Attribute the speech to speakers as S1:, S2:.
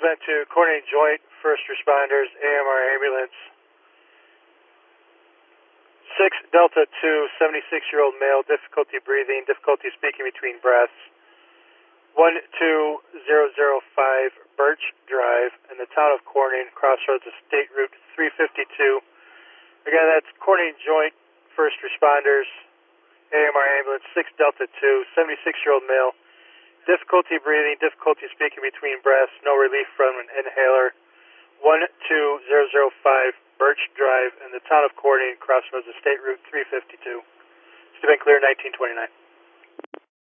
S1: sent to Corning Joint, first responders, AMR ambulance. 6 Delta 2, 76-year-old male, difficulty breathing, difficulty speaking between breaths. 12005 Birch Drive in the town of Corning, crossroads of State Route 352. Again, that's Corning Joint, first responders, AMR ambulance, 6 Delta 2, 76-year-old male, difficulty breathing, difficulty speaking between breaths, no relief from an inhaler. 12005 Birch Drive in the town of Corning, crossroads of State Route 352. It's been clear 1929.